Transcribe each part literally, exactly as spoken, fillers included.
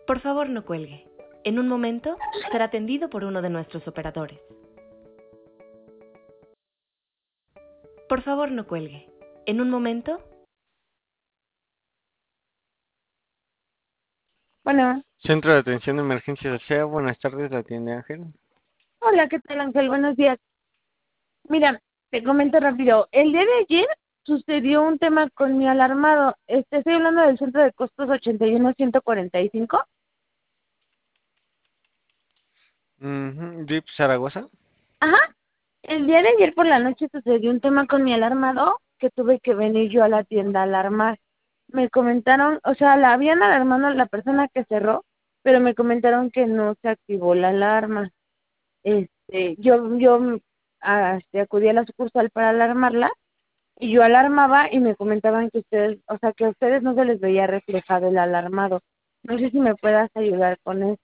Por favor, no cuelgue. En un momento será atendido por uno de nuestros operadores. Por favor, no cuelgue. En un momento... Bueno, Centro de Atención de Emergencias del C E A, buenas tardes, la atiende Ángel. hola, ¿qué tal, Ángel? Buenos días. Mira, te comento rápido. El día de ayer sucedió un tema con mi alarmado. Este, estoy hablando del centro de costos ochenta y uno ciento cuarenta y cinco. Uh D I P Zaragoza. Ajá. El día de ayer por la noche sucedió un tema con mi alarmado que tuve que venir yo a la tienda a alarmar. Me comentaron, o sea, la habían alarmado a la persona que cerró, pero me comentaron que no se activó la alarma. Este, yo, yo ah, este, acudí a la sucursal para alarmarla y yo alarmaba y me comentaban que ustedes, o sea, que a ustedes no se les veía reflejado el alarmado. No sé si me puedas ayudar con eso.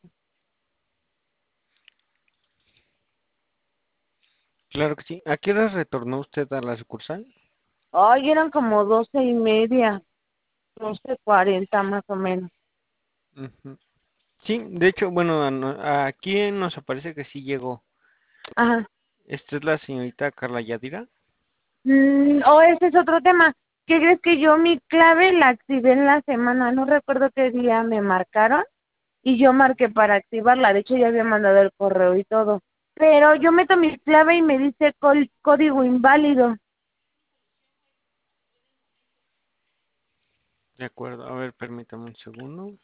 Claro que sí. ¿A qué hora retornó usted a la sucursal? Ay, eran como doce y media, doce cuarenta más o menos. Ujú. Sí, de hecho, bueno, a no- aquí nos aparece que sí llegó. Ajá. Esta es la señorita Carla Yadira. Mm, oh, ese es otro tema. ¿Qué crees que yo mi clave la activé en la semana? No recuerdo qué día me marcaron y yo marqué para activarla. De hecho, ya había mandado el correo y todo. Pero yo meto mi clave y me dice col- código inválido. De acuerdo, a ver, permítame un segundo.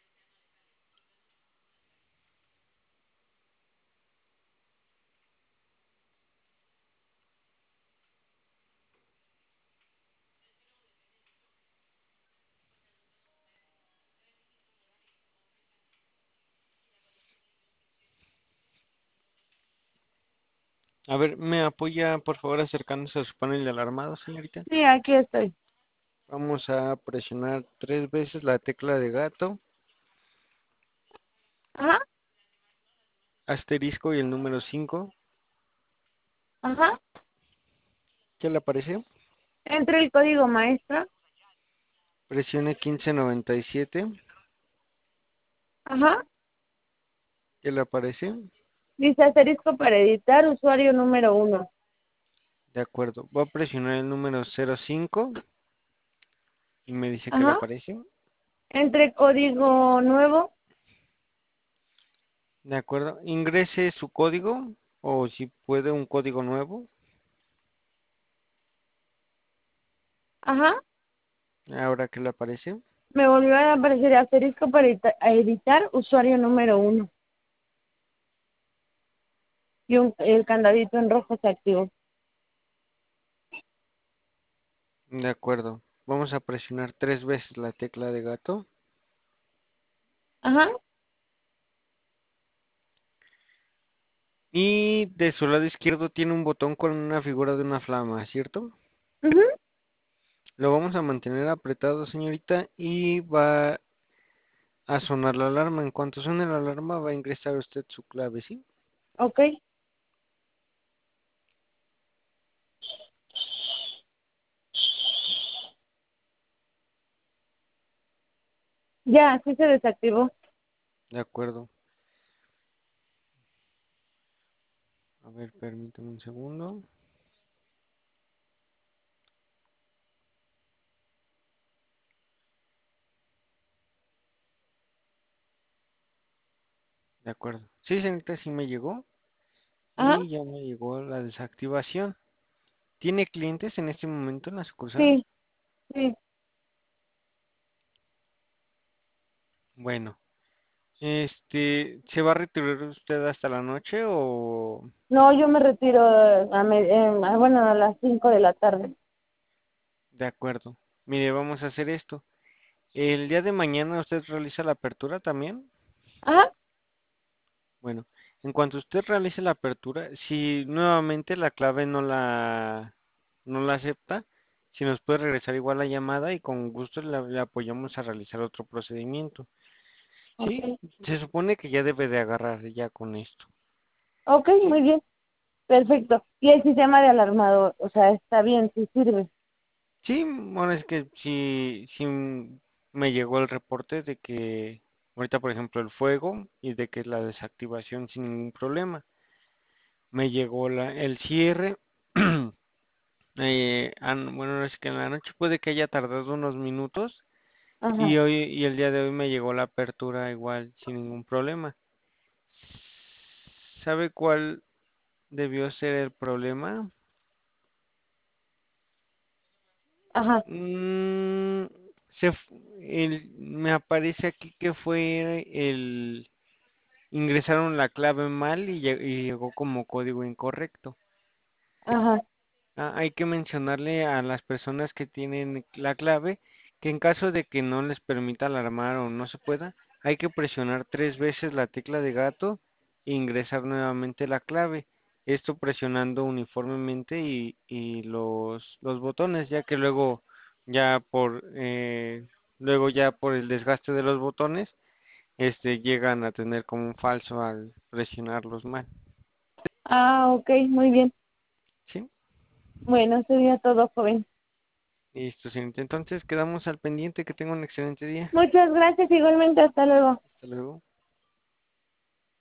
A ver, ¿me apoya por favor acercándose a su panel de alarmado, señorita? Sí, aquí estoy. Vamos a presionar tres veces la tecla de gato, Ajá, asterisco y el número cinco. ajá. ¿Qué le aparece? Entre el código maestro. Presione quince noventa y siete. Ajá. ¿Qué le aparece? Dice asterisco para editar usuario número uno. De acuerdo. Voy a presionar el número cero cinco y me dice que le Ajá. aparece. Entre código nuevo. De acuerdo. Ingrese su código o si puede un código nuevo. Ajá. Ahora que le aparece. Me volvió a aparecer asterisco para edita- a editar usuario número uno. Y un, el candadito en rojo se activó. De acuerdo. Vamos a presionar tres veces la tecla de gato. Ajá. Y de su lado izquierdo tiene un botón con una figura de una flama, ¿cierto? Ujú. Lo vamos a mantener apretado, señorita, y va a sonar la alarma. En cuanto suene la alarma, va a ingresar usted su clave, ¿sí? Ok. Ya, sí se desactivó. De acuerdo. A ver, permítame un segundo. De acuerdo. Sí, señorita, sí me llegó. Ajá. Y ya me llegó la desactivación. ¿Tiene clientes en este momento en la sucursal? Sí, sí. Bueno, este, ¿se va a retirar usted hasta la noche o...? No, yo me retiro a, me- em, a- bueno, a las cinco de la tarde. De acuerdo. Mire, vamos a hacer esto. ¿El día de mañana usted realiza la apertura también? Ajá. Bueno, en cuanto usted realice la apertura, si nuevamente la clave no la, no la acepta, si nos puede regresar igual la llamada y con gusto le, le apoyamos a realizar otro procedimiento. Sí, Ok. se supone que ya debe de agarrar ya con esto. Ok, Sí, muy bien. Perfecto. Y el sistema de alarmado, o sea, está bien, sí sirve. sí, bueno, es que sí, sí me llegó el reporte de que ahorita por ejemplo el fuego y de que es la desactivación sin ningún problema. Me llegó la, el cierre, eh, an- bueno, es que en la noche puede que haya tardado unos minutos y Ajá, hoy y el día de hoy me llegó la apertura igual sin ningún problema. ¿Sabe cuál debió ser el problema? ajá, Mm, se, fu- el- me aparece aquí que fue el ingresaron la clave mal y, lle- y llegó como código incorrecto. ajá. Ah, hay que mencionarle a las personas que tienen la clave que en caso de que no les permita alarmar o no se pueda, hay que presionar tres veces la tecla de gato e ingresar nuevamente la clave. Esto presionando uniformemente y, y los, los botones, ya que luego ya por eh, luego ya por el desgaste de los botones, este llegan a tener como un falso al presionarlos mal. Ah, ok, muy bien. ¿Sí? Bueno, sería todo, joven. Listo, señorita. Entonces quedamos al pendiente. Que tenga un excelente día. Muchas gracias, igualmente, hasta luego. Hasta luego.